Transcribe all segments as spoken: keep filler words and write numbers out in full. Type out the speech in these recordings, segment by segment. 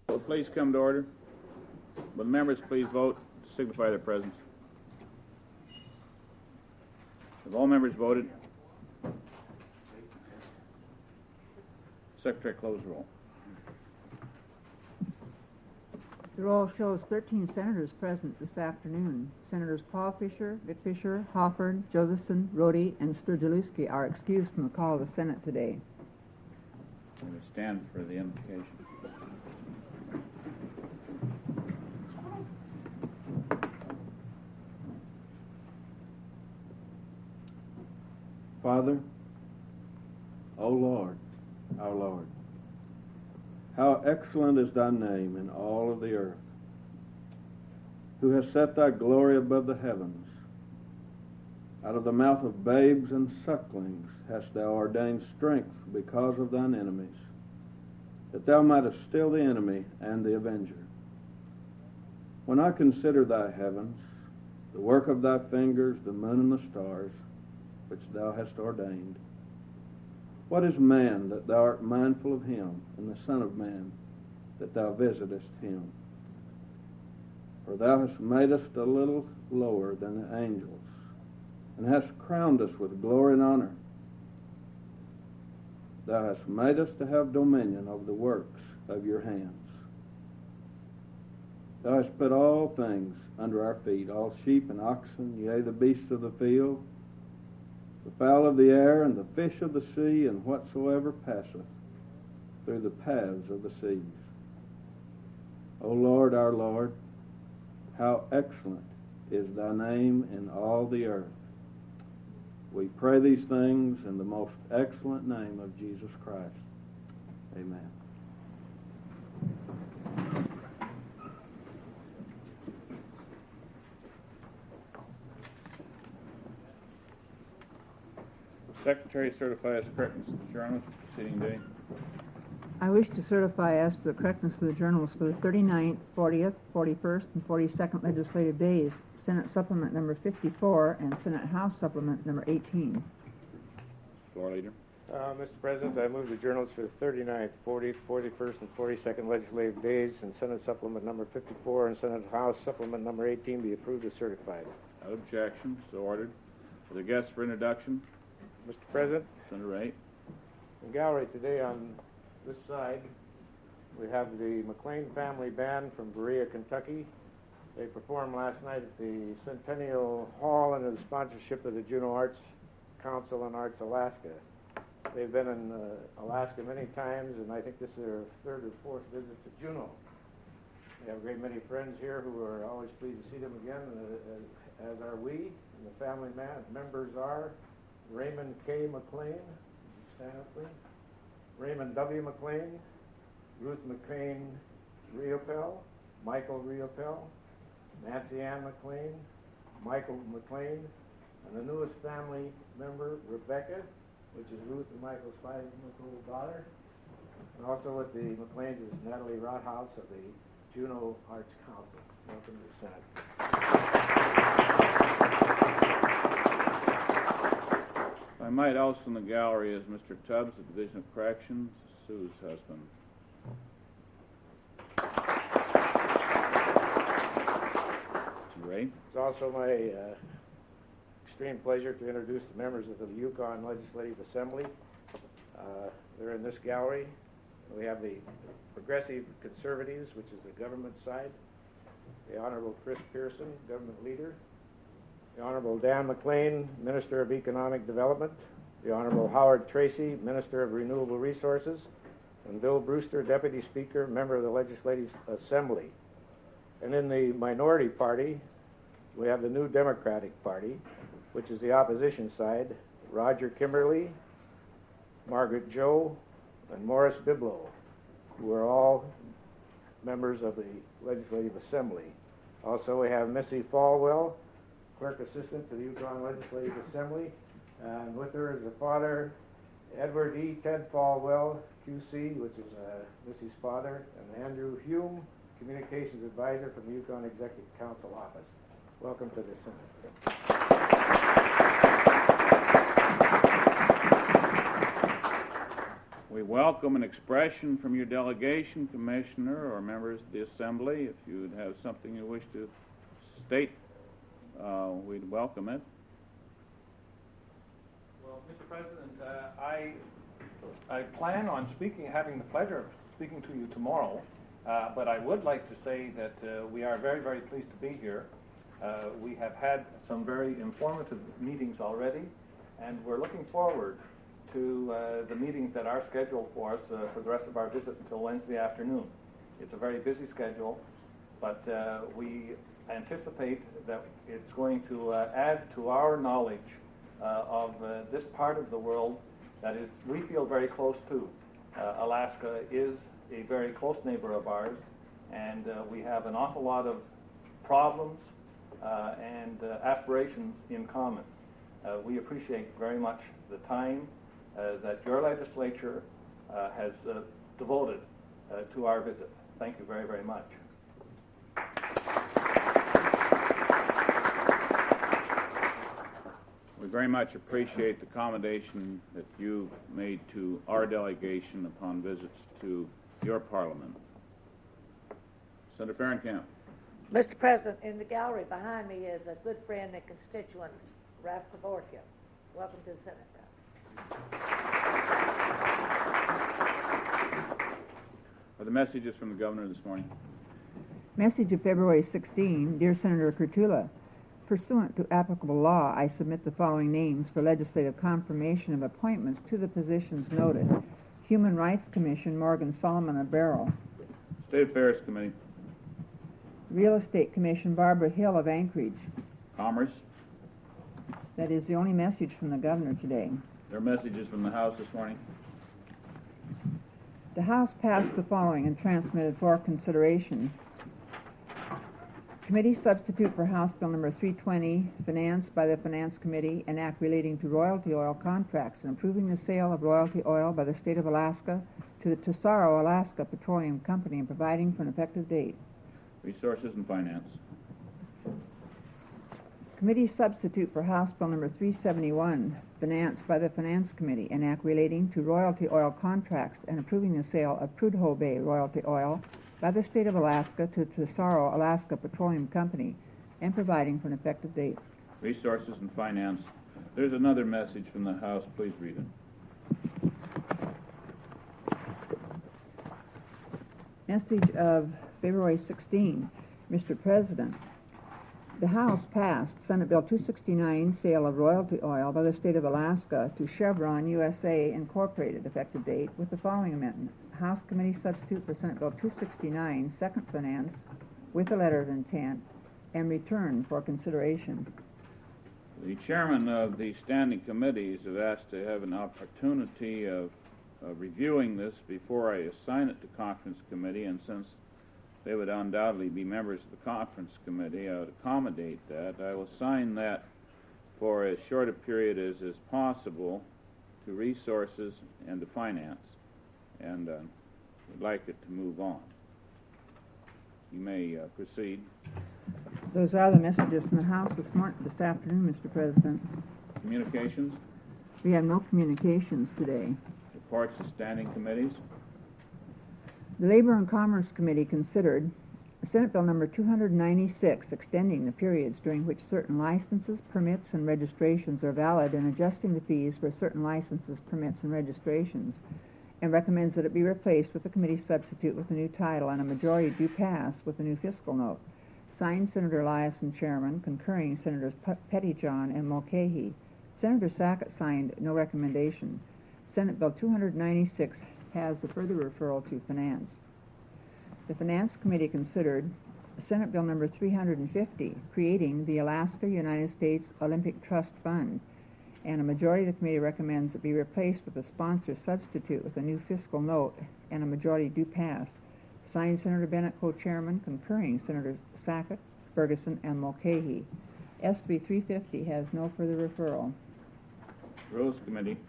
Will please come to order? Will the members please vote to signify their presence? Have all members voted? Secretary, close the roll. The roll shows thirteen senators present this afternoon. Senators Paul Fisher, Vic Fisher, Hofford, Josephson, Rhodey, and Sturgielewski are excused from the call of the Senate today. I'm going to stand for the invocation. Father, O Lord, our Lord, how excellent is thy name in all of the earth, who has set thy glory above the heavens. Out of the mouth of babes and sucklings hast thou ordained strength because of thine enemies, that thou mightest still the enemy and the avenger. When I consider thy heavens, the work of thy fingers, the moon and the stars, which thou hast ordained, what is man that thou art mindful of him, and the Son of Man that thou visitest him? For thou hast made us a little lower than the angels, and hast crowned us with glory and honor. Thou hast made us to have dominion over the works of your hands. Thou hast put all things under our feet, all sheep and oxen, yea, the beasts of the field, the fowl of the air, and the fish of the sea, and whatsoever passeth through the paths of the seas. O Lord, our Lord, how excellent is thy name in all the earth. We pray these things in the most excellent name of Jesus Christ. Amen. Secretary, certify as correctness of the journals for preceding day. I wish to certify as to the correctness of the journals for the thirty-ninth, fortieth, forty-first, and forty-second legislative days, Senate Supplement number fifty-four and Senate House Supplement number eighteen. Floor leader. Uh, Mister President, I move the journals for the thirty-ninth, fortieth, forty-first, and forty-second legislative days and Senate Supplement number fifty-four and Senate House Supplement number eighteen be approved as certified. Without objection, so ordered. Are there guests for introduction? Mister President, Senator Wright. in the gallery today on this side, we have the McLean Family Band from Berea, Kentucky. They performed last night at the Centennial Hall under the sponsorship of the Juneau Arts Council and Arts Alaska. They've been in uh, Alaska many times, and I think this is their third or fourth visit to Juneau. They have a great many friends here who are always pleased to see them again, uh, as are we. And the family man- members are Raymond K. McLean, stand up please. Raymond W. McLean, Ruth McLean Riopel, Michael Riopel, Nancy Ann McLean, Michael McLean, and the newest family member, Rebecca, which is Ruth and Michael's five-month-old daughter. And also with the McLeans is Natalie Rothaus of the Juneau Arts Council. Welcome to the Senate. I might also in the gallery is Mister Tubbs, the Division of Corrections, Sue's husband. Mister Ray. It's also my uh, extreme pleasure to introduce the members of the Yukon Legislative Assembly. Uh, they're in this gallery. We have the Progressive Conservatives, which is the government side, the Honorable Chris Pearson, government leader, the Honorable Dan McLean, Minister of Economic Development, the Honorable Howard Tracy, Minister of Renewable Resources, and Bill Brewster, Deputy Speaker, member of the Legislative Assembly. And in the minority party, we have the New Democratic Party, which is the opposition side, Roger Kimberly, Margaret Joe, and Morris Biblow, who are all members of the Legislative Assembly. Also, we have Missy Falwell, Clerk Assistant to the Yukon Legislative Assembly, and with her is the father, Edward E. Ted Falwell, Q C, which is uh, Missy's father, and Andrew Hume, Communications Advisor from the Yukon Executive Council Office. Welcome to the Senate. We welcome an expression from your delegation, Commissioner, or members of the Assembly. If you would have something you wish to state, uh, we'd welcome it. Well, Mister President, uh, I, I plan on speaking, having the pleasure of speaking to you tomorrow, uh, but I would like to say that uh, we are very, very pleased to be here. Uh, we have had some very informative meetings already, and we're looking forward to uh, the meetings that are scheduled for us uh, for the rest of our visit until Wednesday afternoon. It's a very busy schedule, but uh, we anticipate that it's going to uh, add to our knowledge uh, of uh, this part of the world that is, we feel very close to. Uh, Alaska is a very close neighbor of ours, and uh, we have an awful lot of problems uh, and uh, aspirations in common. Uh, we appreciate very much the time Uh, that your legislature uh, has uh, devoted uh, to our visit. Thank you very, very much. We very much appreciate the accommodation that you've made to our delegation upon visits to your parliament. Senator Fahrenkamp. Mister President, in the gallery behind me is a good friend and constituent, Ralph Kavorkia. Welcome to the Senate, Ralph. Are the messages from the governor this morning? Message of February sixteenth, Dear Senator Kurtula, pursuant to applicable law, I submit the following names for legislative confirmation of appointments to the positions noted. Human Rights Commission, Morgan Solomon of Barrow. State Affairs Committee. Real Estate Commission, Barbara Hill of Anchorage. Commerce. That is the only message from the governor today. There are messages from the House this morning. The House passed the following and transmitted for consideration. Committee substitute for House Bill number three twenty, financed by the Finance Committee, an act relating to royalty oil contracts and approving the sale of royalty oil by the state of Alaska to the Tesoro Alaska Petroleum Company and providing for an effective date. Resources and Finance. Committee substitute for House Bill number three seventy-one, financed by the Finance Committee, an act relating to royalty oil contracts and approving the sale of Prudhoe Bay royalty oil by the state of Alaska to Tesoro Alaska Petroleum Company and providing for an effective date. Resources and Finance. There's another message from the House. Please read it. Message of February sixteenth, Mister President, the House passed Senate Bill two sixty-nine, sale of royalty oil by the state of Alaska to Chevron U S A Incorporated, effective date, with the following amendment. House Committee substitute for Senate Bill two sixty-nine, second finance, with a letter of intent, and return for consideration. The chairman of the standing committees have asked to have an opportunity of, of reviewing this before I assign it to conference committee, and since they would undoubtedly be members of the conference committee, I would accommodate that. I will assign that for as short a period as is possible to resources and to finance, and uh, would like it to move on. You may uh, proceed. Those are the messages from the House this morning, this afternoon, Mister President. Communications, We have no communications today. reports of standing committees. The Labor and Commerce Committee considered Senate Bill number two ninety-six, extending the periods during which certain licenses, permits, and registrations are valid and adjusting the fees for certain licenses, permits, and registrations, and recommends that it be replaced with a committee substitute with a new title and a majority do pass with a new fiscal note. Signed, Senator Eliason, Chairman, concurring Senators Pettyjohn and Mulcahy. Senator Sackett signed no recommendation. Senate Bill two ninety-six has a further referral to Finance. The Finance Committee considered Senate Bill number three fifty, creating the Alaska United States Olympic Trust Fund, and a majority of the committee recommends it be replaced with a sponsor substitute with a new fiscal note, and a majority do pass. Signed, Senator Bennett, co-chairman, concurring Senators Sackett, Ferguson, and Mulcahy. S B three fifty has no further referral. Rules Committee.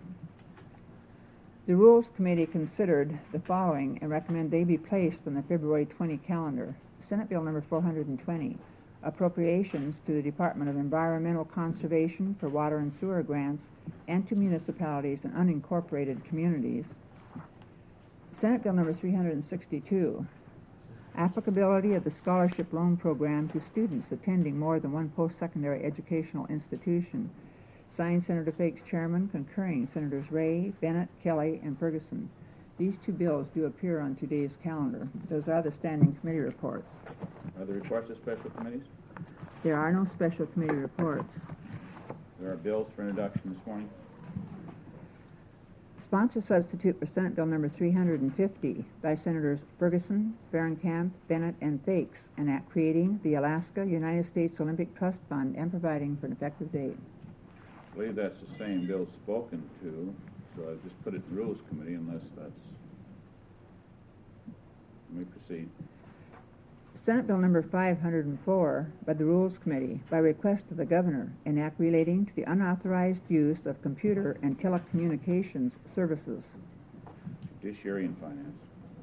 The Rules Committee considered the following and recommend they be placed on the February twentieth calendar. Senate Bill number four twenty, appropriations to the Department of Environmental Conservation for water and sewer grants and to municipalities and unincorporated communities. Senate Bill number three hundred sixty-two, applicability of the scholarship loan program to students attending more than one post-secondary educational institution. Signed, Senator Fakes, Chairman, concurring Senators Ray, Bennett, Kelly, and Ferguson. These two bills do appear on today's calendar. Those are the standing committee reports. Are there reports of special committees? There are no special committee reports. There are bills for introduction this morning. Sponsor substitute for Senate Bill number three hundred fifty by Senators Ferguson, Fahrenkamp, Bennett, and Fakes, an act creating the Alaska United States Olympic Trust Fund and providing for an effective date. I believe that's the same bill spoken to, so I'll just put it in Rules Committee unless that's... Let me proceed. Senate Bill number five hundred four by the Rules Committee by request of the Governor, an act relating to the unauthorized use of computer and telecommunications services. Judiciary and Finance.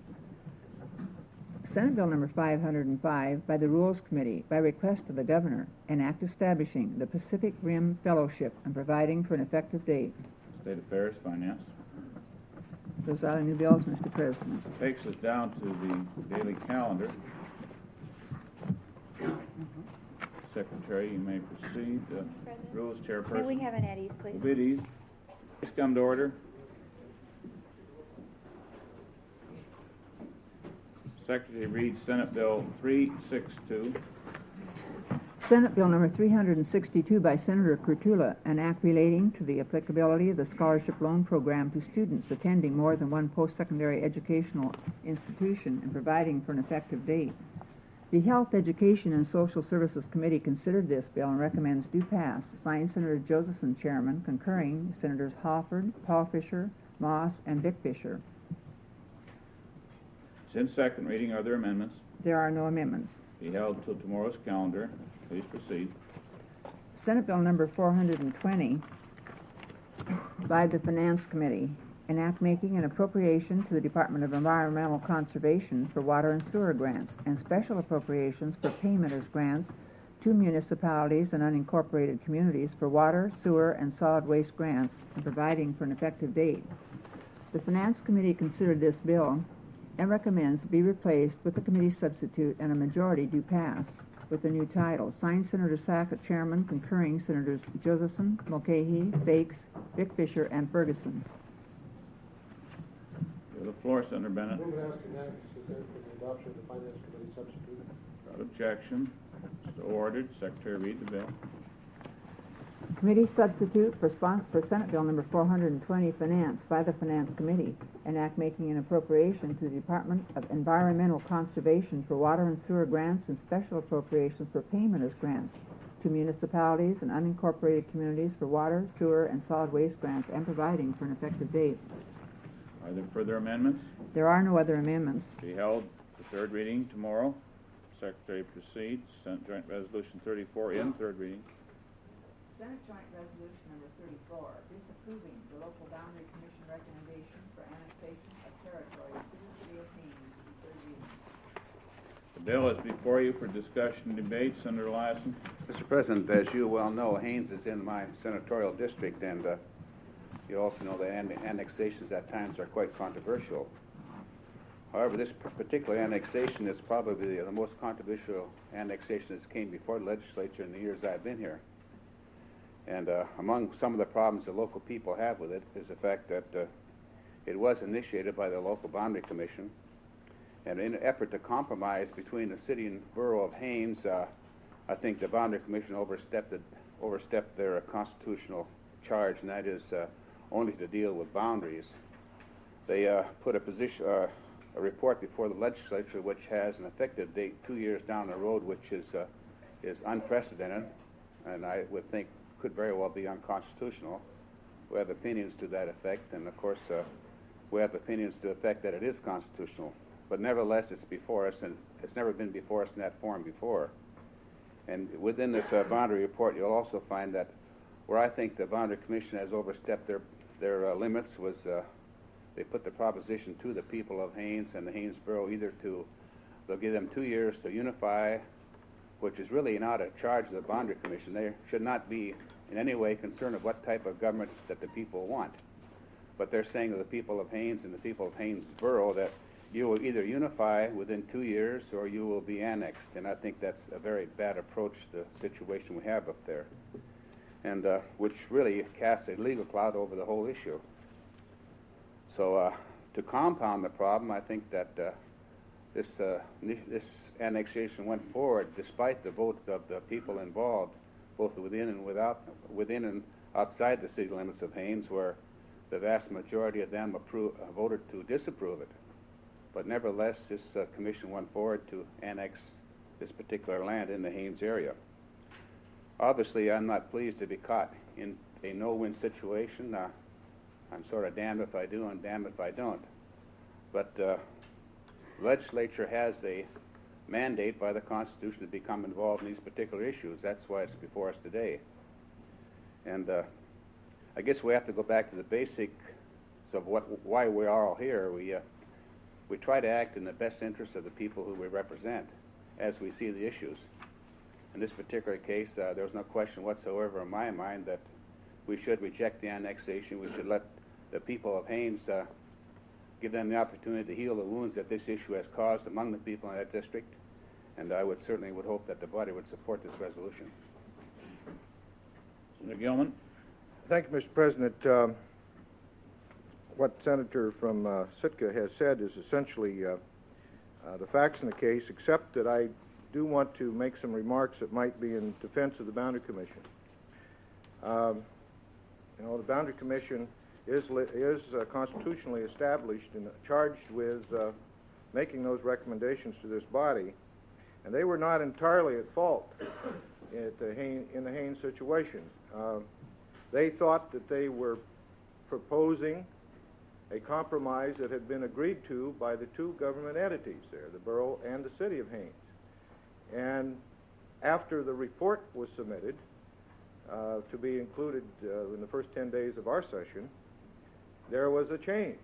Senate Bill number five hundred five by the Rules Committee by request of the Governor, an act establishing the Pacific Rim Fellowship and providing for an effective date. State Affairs, Finance. Those are the new bills, Mister President. Takes us down to the daily calendar. Secretary, you may proceed. Uh, President? Rules Chairperson. May we have an at ease, please? Biddies. Please come to order. Secretary reads Senate Bill three sixty-two. Senate Bill number three hundred sixty-two by Senator Kurtula, an act relating to the applicability of the scholarship loan program to students attending more than one post-secondary educational institution and providing for an effective date. The Health, Education, and Social Services Committee considered this bill and recommends do pass. Signed, Senator Josephson, Chairman, concurring Senators Hofford, Paul Fisher, Moss, and Vic Fisher. It's in second reading. Are there amendments? There are no amendments. Be held till tomorrow's calendar. Please proceed. Senate Bill number four hundred twenty by the Finance Committee, an act making an appropriation to the Department of Environmental Conservation for water and sewer grants and special appropriations for payment as grants to municipalities and unincorporated communities for water, sewer, and solid waste grants and providing for an effective date. The Finance Committee considered this bill and recommends it be replaced with a committee substitute and a majority do pass with the new title. Signed, Senator Sackett, Chairman, concurring Senators Josephson, Mulcahy, Fakes, Vic Fisher, and Ferguson. The floor, Senator Bennett. Move and ask unanimous consent for the adoption of the Finance Committee substitute. Without objection. So ordered. Secretary, read the bill. Committee substitute for, spon- for Senate Bill number four hundred twenty, Finance, by the Finance Committee, an act making an appropriation to the Department of Environmental Conservation for water and sewer grants and special appropriations for payment as grants to municipalities and unincorporated communities for water, sewer, and solid waste grants and providing for an effective date. Are there further amendments? There are no other amendments. Be held for third reading tomorrow. Secretary proceeds. Senate Joint Resolution thirty-four in third reading. Senate Joint Resolution number thirty-four, disapproving the local boundary commission recommendation for annexation of territory to the city of Haines in third reading. The bill is before you for discussion and debate. Senator Lassen. Mister President, as you well know, Haines is in my senatorial district, and uh, you also know that an annexations at times are quite controversial. However, this particular annexation is probably the most controversial annexation that's came before the legislature in the years I've been here. And uh, among some of the problems the local people have with it is the fact that uh, it was initiated by the local boundary commission. And in an effort to compromise between the city and borough of Haines, uh, I think the boundary commission overstepped, it, overstepped their constitutional charge, and that is uh, only to deal with boundaries. They uh, put a position, uh, a report before the legislature which has an effective date two years down the road, which is uh, is unprecedented, and I would think could very well be unconstitutional. We have opinions to that effect, and of course uh, we have opinions to the effect that it is constitutional. But nevertheless, it's before us, and it's never been before us in that form before. And within this uh, boundary report, you'll also find that where I think the boundary commission has overstepped their their uh, limits was uh, they put the proposition to the people of Haines and the Haines Borough either to they'll give them two years to unify, which is really not a charge of the boundary commission. They should not be in any way concerned of what type of government that the people want. but they're saying to the people of Haines and the people of Haynesboro that you will either unify within two years or you will be annexed. And I think that's a very bad approach to the situation we have up there, and uh, which really casts a legal cloud over the whole issue. So uh, to compound the problem, I think that uh, this, uh, this annexation went forward despite the vote of the people involved, both within and without, within and outside the city limits of Haines, where the vast majority of them appro- uh, voted to disapprove it. But nevertheless, this uh, commission went forward to annex this particular land in the Haines area. Obviously, I'm not pleased to be caught in a no-win situation. Uh, I'm sort of damned if I do and damned if I don't. But uh, legislature has a mandate by the Constitution to become involved in these particular issues. That's why it's before us today. And uh, I guess we have to go back to the basics of what, why we are all here. We, uh, we try to act in the best interest of the people who we represent as we see the issues. In this particular case, uh, there's no question whatsoever in my mind that we should reject the annexation. We should let the people of Haines uh, give them the opportunity to heal the wounds that this issue has caused among the people in that district. And I would certainly would hope that the body would support this resolution. Senator Gilman. Thank you, Mister President. Um, what Senator from uh, Sitka has said is essentially uh, uh, the facts in the case, except that I do want to make some remarks that might be in defense of the Boundary Commission. Um, you know, the Boundary Commission is, li- is uh, constitutionally established and charged with uh, making those recommendations to this body, and they were not entirely at fault at the Hain, in the Haines situation. Uh, they thought that they were proposing a compromise that had been agreed to by the two government entities there, the borough and the city of Haines. And after the report was submitted uh, to be included uh, in the first ten days of our session, there was a change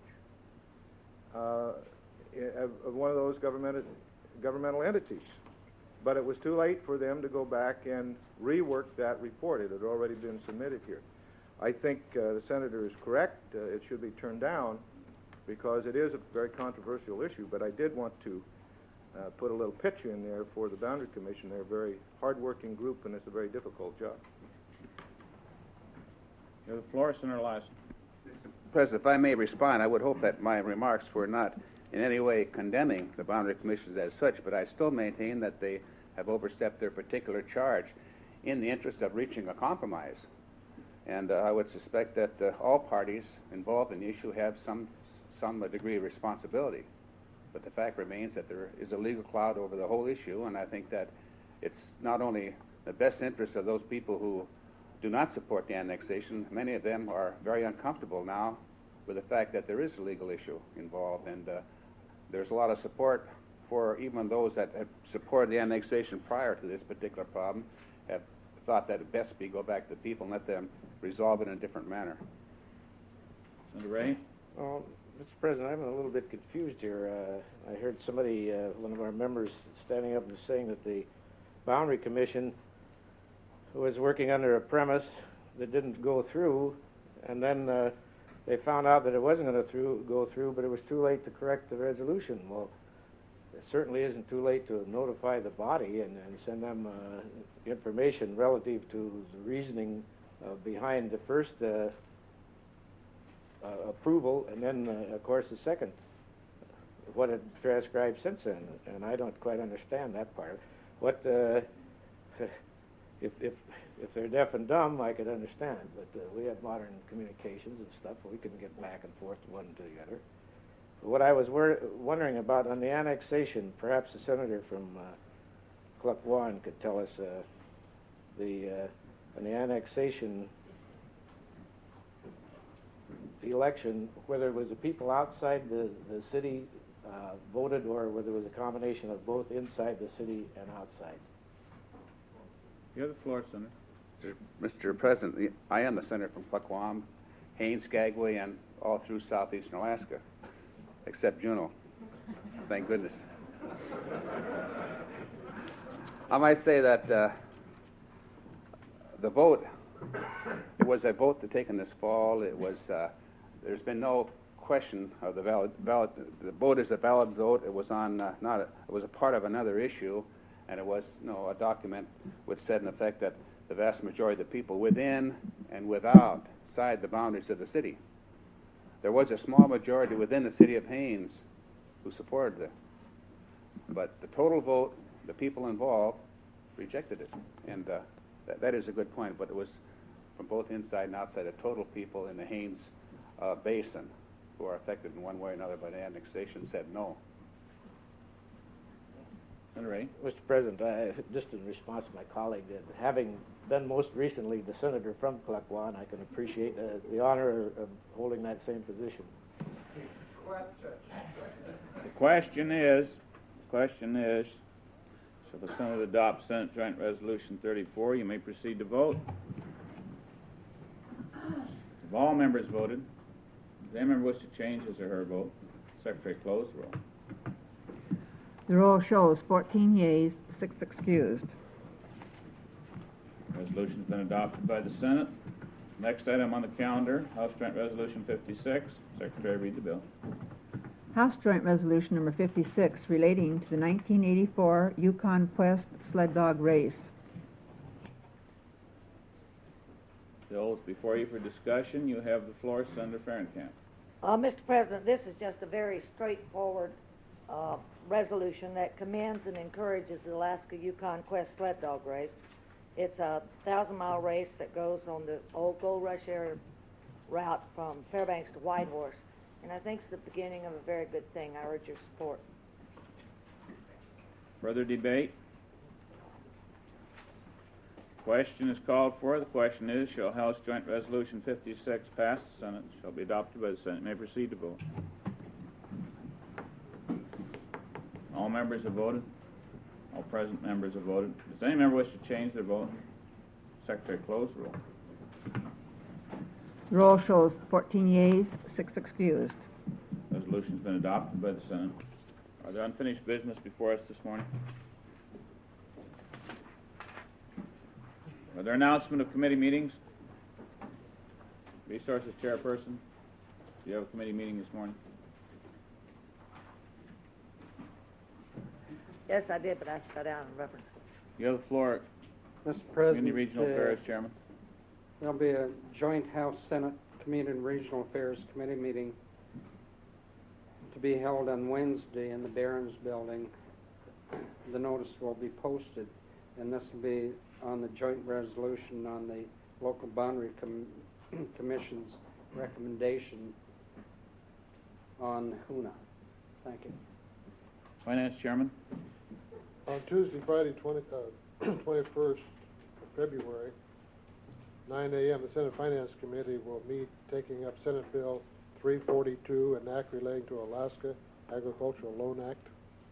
uh, of, of one of those government, governmental entities. But it was too late for them to go back and rework that report. It had already been submitted here. I think uh, the senator is correct. Uh, it should be turned down because it is a very controversial issue, but I did want to uh, put a little pitch in there for the Boundary Commission. They're a very hard-working group, and it's a very difficult job. You have the floor, Senator Lassen. Mister President, if I may respond, I would hope that my remarks were not in any way condemning the Boundary Commissions as such, but I still maintain that they have overstepped their particular charge in the interest of reaching a compromise. And uh, I would suspect that uh, all parties involved in the issue have some, some degree of responsibility. But the fact remains that there is a legal cloud over the whole issue, and I think that it's not only the best interest of those people who do not support the annexation. Many of them are very uncomfortable now with the fact that there is a legal issue involved, and uh, there's a lot of support for even those that have supported the annexation prior to this particular problem have thought that it best be go back to the people and let them resolve it in a different manner. Senator Ray. Well, Mister President, I'm a little bit confused here. Uh, I heard somebody, uh, one of our members, standing up and saying that the Boundary Commission was working under a premise that didn't go through, and then uh, they found out that it wasn't going to through, go through, but it was too late to correct the resolution. Well, it certainly isn't too late to notify the body and, and send them uh, information relative to the reasoning uh, behind the first uh, uh, approval, and then, uh, of course, the second, what it transcribed since then. And I don't quite understand that part. What, uh, if, if, if they're deaf and dumb, I could understand, but uh, we have modern communications and stuff, we can get back and forth one to the other. What I was wor wondering about on the annexation, perhaps the senator from uh, Klukwan could tell us uh, the uh, on the annexation election, whether it was the people outside the, the city uh, voted or whether it was a combination of both inside the city and outside. You have the floor, Senator. Mister President, I am the senator from Klukwan, Haines, Skagway, and all through southeastern Alaska, except Juneau. Thank goodness. I might say that uh, the vote, it was a vote to take in this fall. It was uh, there's been no question of the valid, valid, the vote is a valid vote. It was on, uh, not a, it was a part of another issue, and it was, you know, a document which said in effect that the vast majority of the people within and without side the boundaries of the city. There was a small majority within the city of Haines who supported it, but the total vote, the people involved, rejected it, and uh, that, that is a good point, but it was from both inside and outside, the total people in the Haines uh, Basin who are affected in one way or another by the annexation said no. Senator Ray. Mister President, I, just in response to my colleague, that having been most recently the senator from Klukwan, I can appreciate uh, the honor of holding that same position. The question is, the question is, shall the Senate adopt Senate Joint Resolution thirty-four? You may proceed to vote. Have all members voted? Does any member wish to change his or her vote? Secretary, close the roll. The roll shows fourteen yeas, six excused. Resolution's been adopted by the Senate. Next item on the calendar, House Joint Resolution fifty-six. Secretary, read the bill. House Joint Resolution number fifty-six relating to the nineteen eighty-four Yukon Quest Sled Dog Race. Bill is before you for discussion. You have the floor, Senator Fahrenkamp. Uh, Mister President, this is just a very straightforward uh, resolution that commends and encourages the Alaska Yukon Quest Sled Dog Race. It's a thousand mile race that goes on the old Gold Rush area route from Fairbanks to Whitehorse, and I think it's the beginning of a very good thing. I urge your support. Further debate? Question is called for. The question is, shall House Joint Resolution fifty-six pass the Senate? Shall be adopted by the Senate. You may proceed to vote. All members have voted. All present members have voted. Does any member wish to change their vote? Secretary, close the roll. The roll shows fourteen yeas, six excused. Resolution's been adopted by the Senate. Are there unfinished business before us this morning? Are there announcement of committee meetings? Resources Chairperson, do you have a committee meeting this morning? Yes, I did, but I sat down and referenced it. You have the floor, Mister Community President, Regional uh, Affairs Chairman. there'll be a joint House Senate Community and Regional Affairs Committee meeting to be held on Wednesday in the Barron's Building. The notice will be posted, and this will be on the joint resolution on the local boundary com commission's recommendation on Hoonah. Thank you. Finance Chairman. On Tuesday, Friday, twenty, uh, twenty-first of February, nine A M, the Senate Finance Committee will meet taking up Senate Bill three forty-two, an act relating to Alaska Agricultural Loan Act.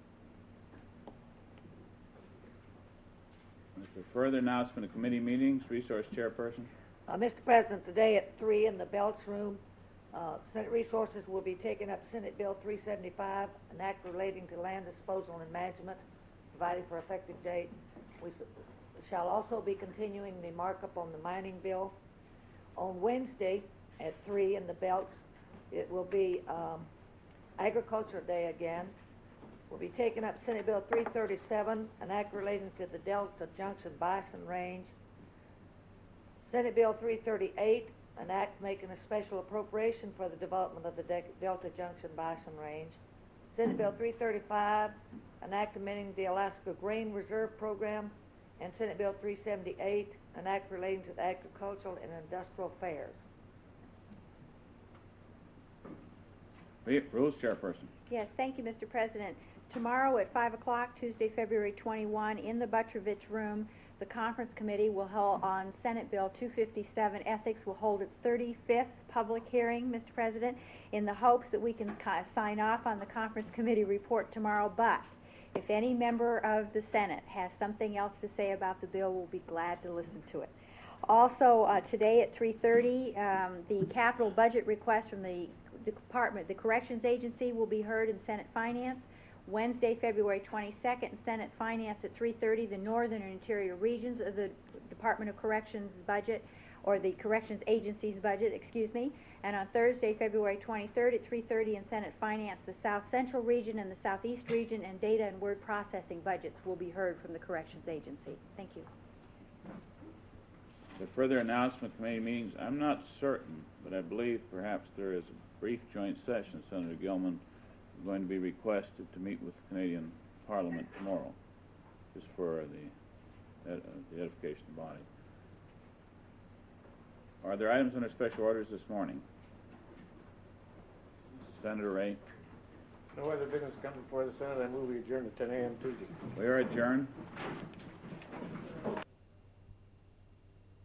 For further announcement of committee meetings, Resource Chairperson. Uh, Mister President, today at three in the Belts Room, uh, Senate Resources will be taking up Senate Bill three seventy-five, an act relating to land disposal and management, providing for effective date. We s shall also be continuing the markup on the mining bill. On Wednesday at three in the Belts, it will be um, Agriculture Day again. We'll be taking up Senate Bill three thirty-seven, an act relating to the Delta Junction Bison Range. Senate Bill three thirty-eight, an act making a special appropriation for the development of the De Delta Junction Bison Range. Senate Bill three thirty-five, an act amending the Alaska Grain Reserve Program. And Senate Bill three seventy-eight, an act relating to the agricultural and industrial fairs. Rules Chairperson. Yes, thank you, Mister President. Tomorrow at five o'clock, Tuesday, February twenty-first, in the Butrovich Room, the Conference Committee will hold on Senate Bill two fifty-seven, Ethics, will hold its thirty-fifth public hearing, Mister President, in the hopes that we can sign off on the Conference Committee report tomorrow. But if any member of the Senate has something else to say about the bill, we'll be glad to listen to it. Also, uh, today at three thirty, um, the capital budget request from the Department, the Corrections Agency, will be heard in Senate Finance. Wednesday, February twenty-second, in Senate Finance at three thirty, the Northern and Interior Regions of the Department of Corrections budget or the Corrections Agency's budget, excuse me. And on Thursday, February twenty-third at three thirty in Senate Finance, the South Central Region and the Southeast Region and data and word processing budgets will be heard from the Corrections Agency. Thank you. The further announcement committee meetings, I'm not certain, but I believe perhaps there is a brief joint session. Senator Gilman is going to be requested to meet with the Canadian Parliament tomorrow, just for the, uh, the edification of the body. Are there items under special orders this morning? Senator Ray? No other business come before the Senate. I move we adjourn to ten A M Tuesday. We are adjourned.